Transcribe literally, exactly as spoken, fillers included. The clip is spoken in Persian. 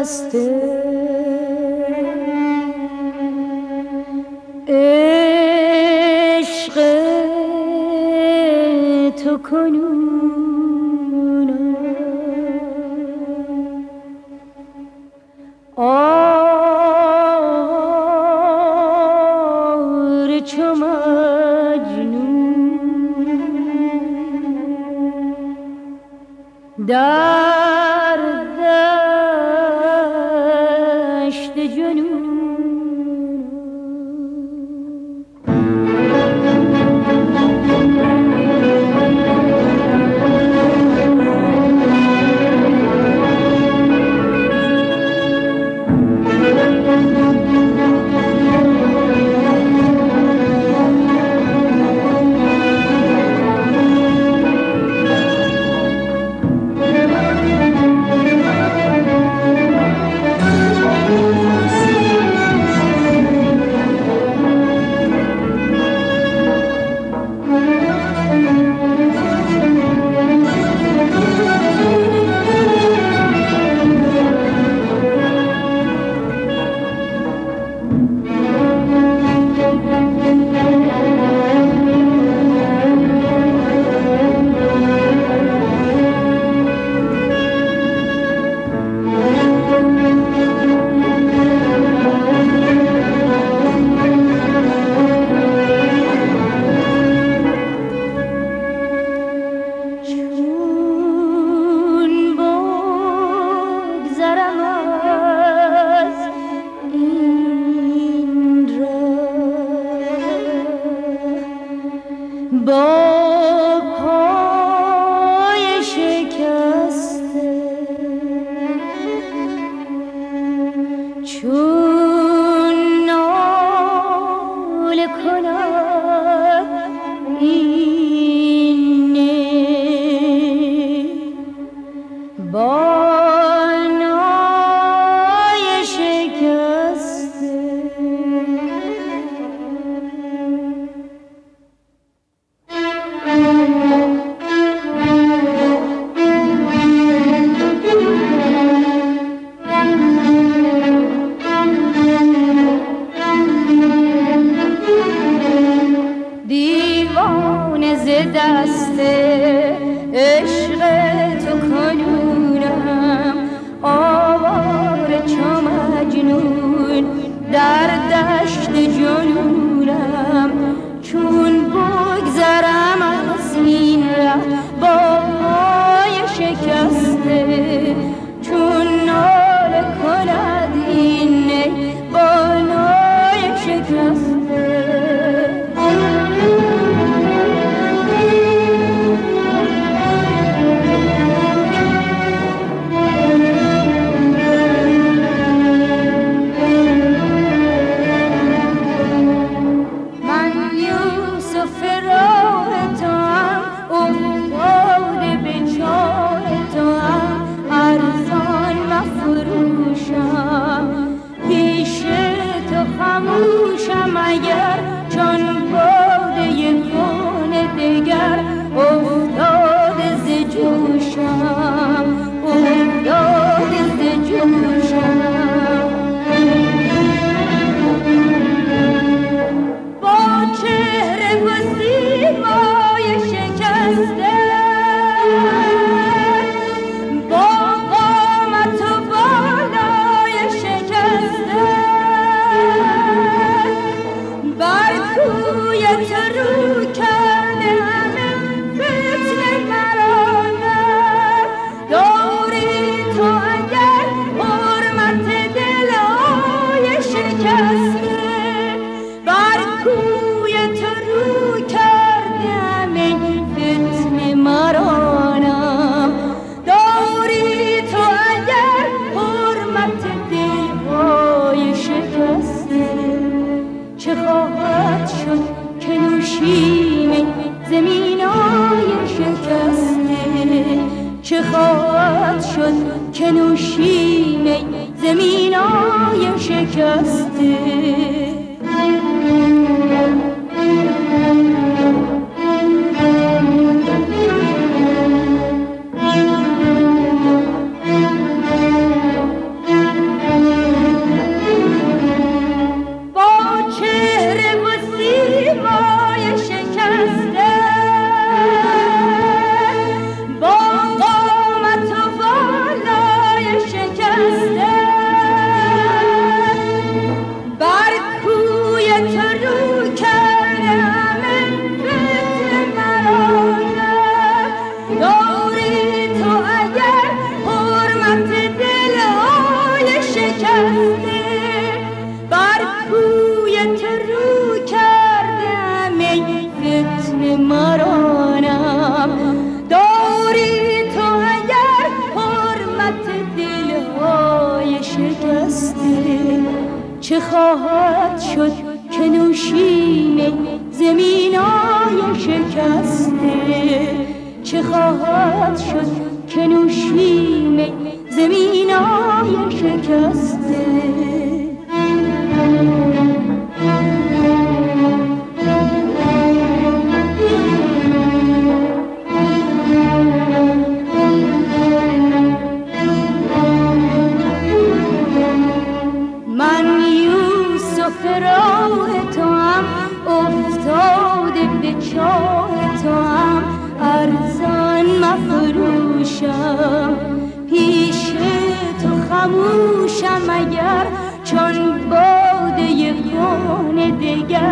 شکسته عشق تو کنون آر چو مجنون در دشت جنون با پای شکسته چون ناله کند این نی با نای شکسته دیوانه ز دست عشق تو کنونم آواره چو مجنون در دشت جنونم چون بگذرم از این ره با پای شکسته چون ناله کند این نی با نای شکسته خاموشم اگر چون باده خون دگر افتاده ز جوشم افتاده ز جوشم با چهره و سیمای شکسته با قامت و بالای شکسته بر کوی تو رو کرده همه فتنه مرانه داری تو اگر حرمت دلهای شکسته بر کوی تو رو کرده همه فتنه مرانم داری تو اگر حرمت دلهای شکسته چه خواهد شد که نوشیم زمینای شکسته چه خواهد شد که نوشیم زمینای شکسته شکسته بر کویت رو کردم ای فتنه مرانم داری تو اگر حرمت دلهای شکسته چه خواهد شد که نوشیم زمینای شکسته چه خواهد شد که نوشیم زمینای شکسته من یوسف راه تو هم افتاده به چاه تو هم ارزان مفروشم پیش تو خموشم اگر چون باده خون دگر